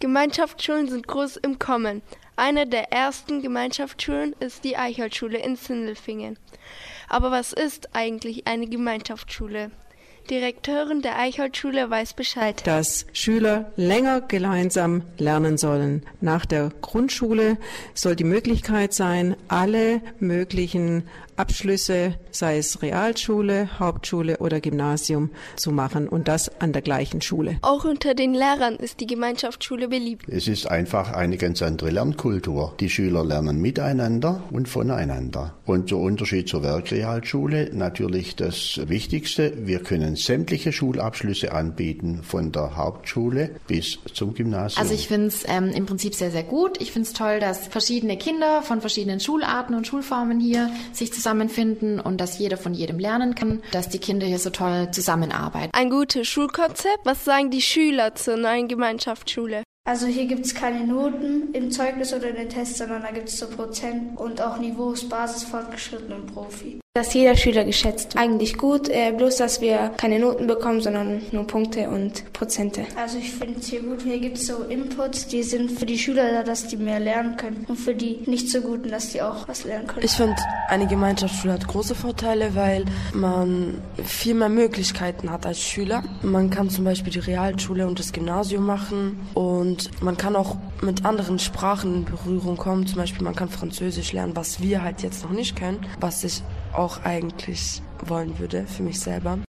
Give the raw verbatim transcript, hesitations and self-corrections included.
Gemeinschaftsschulen sind groß im Kommen. Eine der ersten Gemeinschaftsschulen ist die Eichholzschule in Sindelfingen. Aber was ist eigentlich eine Gemeinschaftsschule? Die Direktorin der Eichholzschule weiß Bescheid. Dass Schüler länger gemeinsam lernen sollen. Nach der Grundschule soll die Möglichkeit sein, alle möglichen Abschlüsse, sei es Realschule, Hauptschule oder Gymnasium, zu machen und das an der gleichen Schule. Auch unter den Lehrern ist die Gemeinschaftsschule beliebt. Es ist einfach eine ganz andere Lernkultur. Die Schüler lernen miteinander und voneinander. Und der Unterschied zur Werkrealschule natürlich das Wichtigste. Wir können sämtliche Schulabschlüsse anbieten, von der Hauptschule bis zum Gymnasium. Also ich finde es ähm, im Prinzip sehr, sehr gut. Ich finde es toll, dass verschiedene Kinder von verschiedenen Schularten und Schulformen hier sich zusammenfinden und dass jeder von jedem lernen kann, dass die Kinder hier so toll zusammenarbeiten. Ein gutes Schulkonzept. Was sagen die Schüler zur neuen Gemeinschaftsschule? Also hier gibt es keine Noten im Zeugnis oder in den Tests, sondern da gibt es so Prozent und auch Niveaus, Basis, Fortgeschritten und Profi. Dass jeder Schüler geschätzt. Eigentlich gut, äh, bloß dass wir keine Noten bekommen, sondern nur Punkte und Prozente. Also ich finde es hier gut. Hier gibt es so Inputs, die sind für die Schüler da, dass die mehr lernen können und für die nicht so Guten, dass die auch was lernen können. Ich finde, eine Gemeinschaftsschule hat große Vorteile, weil man viel mehr Möglichkeiten hat als Schüler. Man kann zum Beispiel die Realschule und das Gymnasium machen und man kann auch mit anderen Sprachen in Berührung kommen. Zum Beispiel man kann Französisch lernen, was wir halt jetzt noch nicht können, was ich auch eigentlich wollen würde für mich selber.